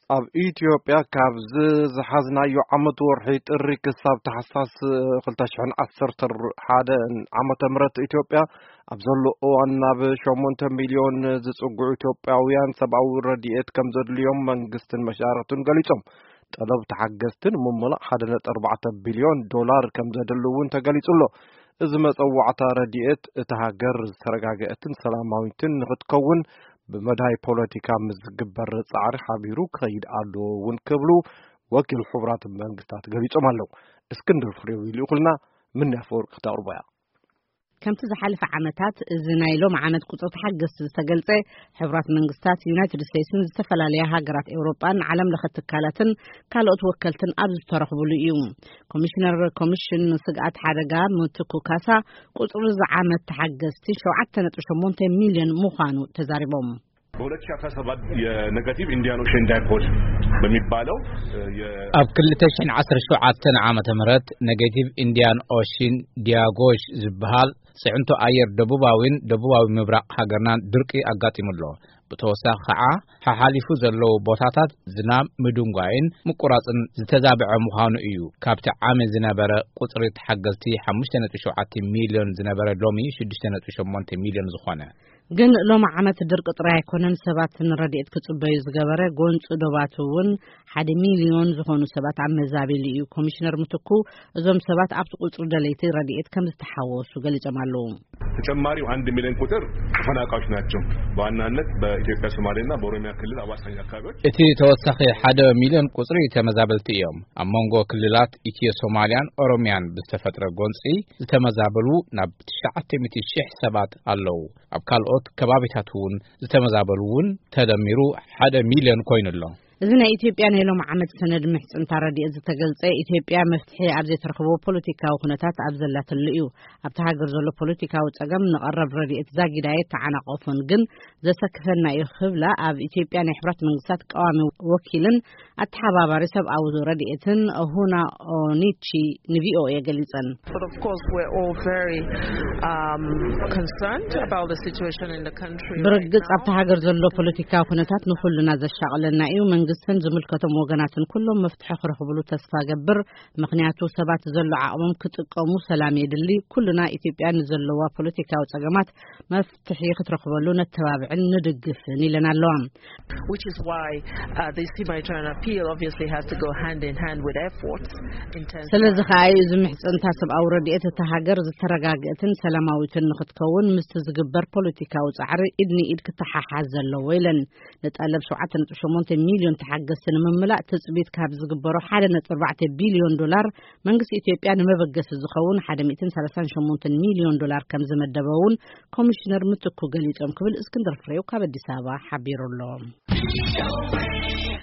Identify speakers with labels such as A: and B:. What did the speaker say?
A: ኣብ ኢትዮጵያ ካብ ዝሓዝናዮ ዓመት ወርሒ ጥሪ ክሳብ ታሕሳስ 2011 ዓመተ ምህረት ኢትዮጵያ ኣብ ዘሎ እዋን ናብ 8 ሚልዮን ዝጽጉዑ ኢትዮጵያውያን ሰብኣዊ ረድኤት ከም ዘድልዮም መንግስትን መሻርክትን ገሊጾም ጠለብ ተሓገዝትን ምምላእ 1.4 ቢልዮን ዶላር ከም ዘድልውን ተገሊጹሎ እዚ መጸዋዕታ ረድኤት እታ ሃገር ዝተረጋገአትን ሰላማዊትን ንኽትከውን بمدهاي بوليتيكا مزقبر صعر حبيرو كيد ألو كبلو وكيل حبرات المنقطات قريتهم هلو اسكندر فريوي ليقولنا من يفور اختار بيا
B: كم تزحلف عمتات زنايلوم عمد قطعة حقس تقلت حبرات منقطات يونايتد ستيتس استفل عليها هاجرات أوروبان علم لخت كالتن كالوت وكلتن أبز ترحبوا اليوم كوميشن سقعت حرقة متكو كاسا قطعة عمد حقس تشو عتنا تشمون 10 مليون مخانو تزاربهم
C: በሁለት ሺህ 17 የኔጋቲቭ ኢንዲያን ኦሽን ዳይፖል በሚባለው
D: ኣብ 2017 ዓመተ ምህረት ኔጋቲቭ ኢንዲያን ኦሽን ዲያጎሽ ዝበሃል ጽዕንቶ ኣየር ደቡባዊ ምብራቅ ሃገርናን ድርቂ ኣጋጢሙሎ ብተወሳኺ ከዓ ሓሓሊፉ ዘለዎ ቦታታት ዝናብ ምድንጓይን ምቁራጽን ዝተዛብዐ ምዃኑ እዩ ካብቲ ዓመት ዝነበረ ቁጽሪ ተሓገዝቲ 5.7 ሚልዮን ዝነበረ ሎሚ 6.8 ሚልዮን ዝኾነ
B: ግን ሎም ዓመት ድርቅ ጥራይ ኣይኮነን ሰባትን ረድኤት ክጽበዩ ዝገበረ ጎንጽ ዶባቱውን 1 ሚልዮን ዝኾኑ ሰባት ኣብ መዛቤል እዩ ኮሚሽነር ምትኩ እዞም ሰባት ኣብቲ ቁጽሪ ደለይቲ ረድኤት ከም ዝተሓወሱ ገሊጾም ኣለዉ
C: ተጨማሪው 1 ሚሊዮን ቁጥር ተፈናቃዮች ናቸው በዋናነት በኢትዮጵያ ሶማሌና በኦሮሚያ ክልል አዋሳኝ አካባቢዎች
D: እቲ ተወሳኺ 1 ሚሊዮን ቁጽሪ ተመዛበልቲ እዮም ኣብ መንጎ ክልላት ኢትዮ ሶማሊያን ኦሮሚያን ብዝተፈጥረ ጎንጽ ዝተመዛበሉ ናብ 900,000 ሰባት ኣለዉ ኣብ ካልኦት ከባቢታቱን ዝተመዛበሉውን ተደሚሩ 1 ሚልዮን ኮይኑሎ
B: እዚ ናይ ኢትዮጵያ ናይ ሎም ዓመት ሰነድ ምሕጽንታ ረድኤት ዝተገልጸ ኢትዮጵያ መፍትሒ ኣብ ዘይተረኽቦ ፖለቲካዊ ኩነታት ኣብ ዘላትሉ እዩ ኣብቲ ሃገር ዘሎ ፖለቲካዊ ጸገም ንቐረብ ረድኤት ዛጊዳየት ተዓናቐፉን ግን ዘሰክፈና እዩ ክብላ ኣብ ኢትዮጵያ ናይ ሕብረት መንግስታት ቀዋሚ ወኪልን ኣተሓባባሪ ሰብኣዊ ረድኤትን ሁና ኦኒቺ ንቪኦኤ ገሊጸን
E: But of course we're all very concerned about the situation in the country.
B: ብርግጽ ኣብቲ ሃገር ዘሎ ፖለቲካዊ ኩነታት ንኹልና ዘሻቕለና እዩ መንግስትን ዝምልከቶም ወገናትን ኩሎም መፍትሒ ክረኽብሉ ተስፋ ገብር ምክንያቱ ሰባት ዘሎ ዓቕሞም ክጥቀሙ ሰላም የድሊ ኩልና ኢትዮጵያ ንዘለዋ ፖለቲካዊ ጸገማት መፍትሒ ክትረኽበሉ ነተባብዕን ንድግፍን ኢለን ኣለዋ
E: which is why this humanitarian appeal obviously has to go hand in hand with efforts in terms
B: ስለዚህ ኸኣይ እዚ ምሕጽንታ ሰብኣዊ ረድኤት እታ ሃገር ዝተረጋግአትን ሰላማዊትን ንኽትከውን ምስቲ ዝግበር ፖለቲካዊ ጻዕሪ ኢድኒ ኢድ ክትሓሓዝ ዘለዎ ኢለን ንጠለብ 7.8 ሚልዮን ተሓገዝትን ምምላእ ተጽቢት ካብ ዝግበሮ 1.4 ቢልዮን ዶላር መንግስቲ ኢትዮጵያ ንመበገሲ ዝኸውን 138 ሚልዮን ዶላር ከም ዝመደበውን ኮሚሽነር ምትኩ ገሊጾም ክብል እስክንድር ፍሬው ካብ አዲስ አበባ ሓቢሩሎም